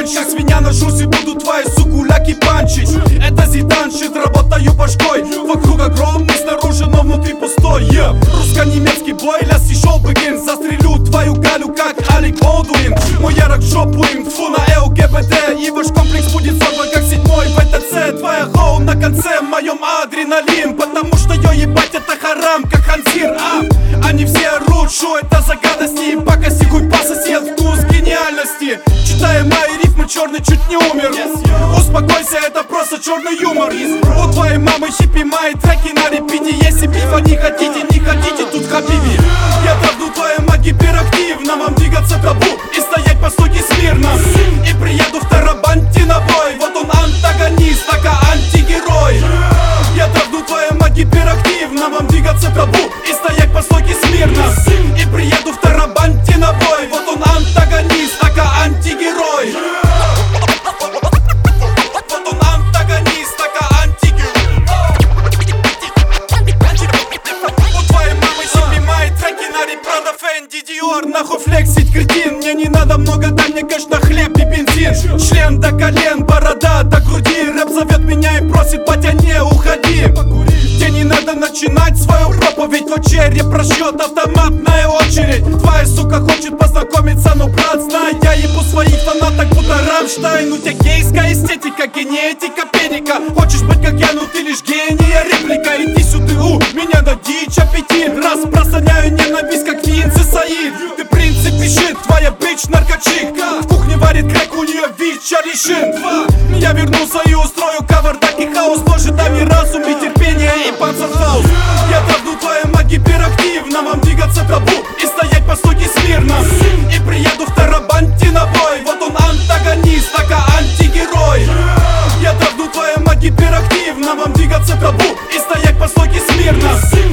Как свинья ношусь и буду твои сукуляки панчить. Это зиданщит, работаю башкой. Вокруг огромный, снаружи, но внутри пустой. Русско-немецкий бой, ляс и шоу begin. Застрелю твою Галю, как Алек Болдуин. Мой ярок в жопу им, тьфу на ЛГБТ. И ваш комплекс будет сорван, как 7-й ВТЦ. Твоя хоу на конце, в моем адреналин. Потому что я ебать это харам, как ханзир. Они все орут, шо это за гадости. Пакости, хуй по сосед, вкус гениальности. Читая мои рифмы, черный чуть не умер. Успокойся, это просто черный юмор. У твоей мамы хиппи, мои треки на репите. Если бифа не хотите, не хотите, тут хабиби. Я давну твоей маги гиперактивно. Вам двигаться табу и стоять по стойке смирно. И приеду в Тарабанте на бой. Вот он антагонист, така антигерой. Я давну твоей маги гиперактивно. Вам двигаться табу и стоять по стойке смирно. И приеду в Тарабанте на бой. Вот он антагонист, така антигерой. Вот он антагонист, така антигерой. У твоей мамы хиппи, мои треки на Прада, Фенди, Диор. Нахуй флексить, кретин. Мне не надо много, дай мне кэш на хлеб и бензин. Член до колен, борода до груди. Рэп зовет меня и просит, батя, не уходи. Тебе не надо начинать свою проповедь. Твой череп просчет, автоматная очередь. Твоя сука хочет познакомиться, но брат, знай, я ебу своих фанаток, будто Рамштайн. У тебя гейская эстетика, генетика, педика. Хочешь быть как я, но ты лишь гения, реплика. Иди сюда, меня на дичь аппетит. Распространяю ненависть, как Винси Саид. Ты принцип пишет, твоя бич наркотчик. В кухне варит крэк, у нее ВИЧ решин. Я вернулся и устрою кавардак и хаос. Может, дай мне разум и терпение и панцерфаус. Я давну твоей маги гиперактивно. Вам двигаться табу и стоять по стойке смирно. И приеду в Тарабанте на бой. Вот он антагонист, така антигерой. Я давну твоей маги гиперактивно. Вам двигаться табу и стоять по стойке смирно.